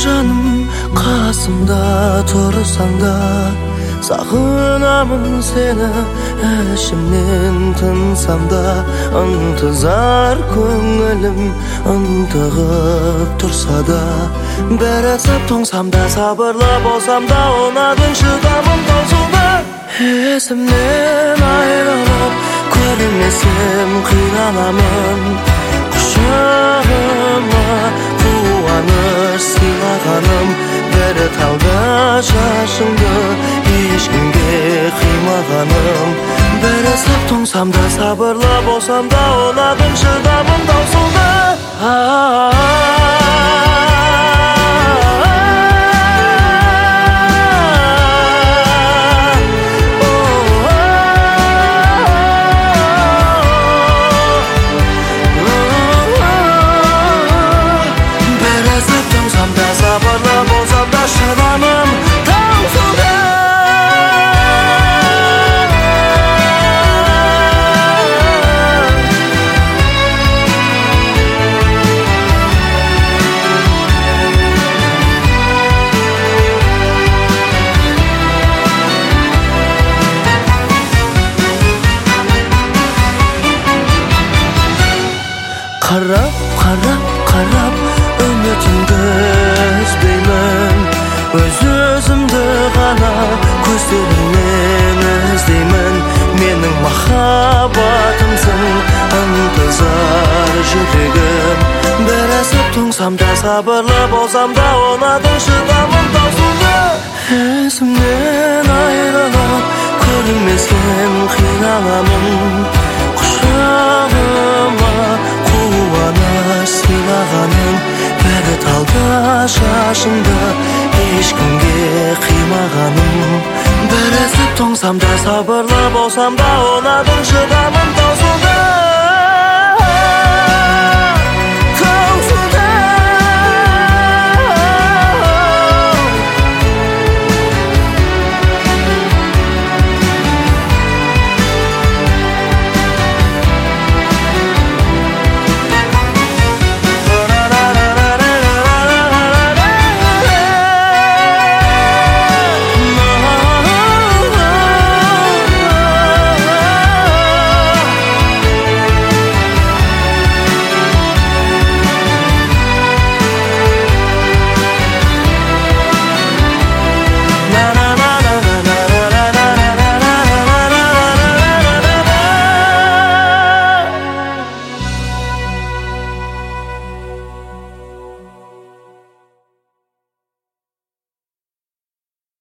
жаным қасымда тұрсаң да сағынамын сені ішімнен тынсам да ынтызар көңілім ынтығып тұрса да бірісіп тоңсам да сабырлы болсам да ұнадың шыдамым таусылды есімнен айырылып көрмесем қиналамын құшағыма қуаныш сыйлағаным бір талды шашыңды ешкімге қимағаным бірісіп тоңсам да сабырлы болсам да ұнадың шыдамым таусылды Қарап үмітімді үзбеймін өзімді ғана көздеріңнен іздеймін менің махаббатымсың ынтызар жүрегім бірісіп тоңсам да сабырлы болсам да ұнадың шыдамым таусылды есімнен айырылып көрмесем қиналамын құшағыма сыйлағаным бір талды шашыңды ешкімге қимағаным бірісіп тоңсам да сабырлы болсам да ұнадың шыдамым таусылды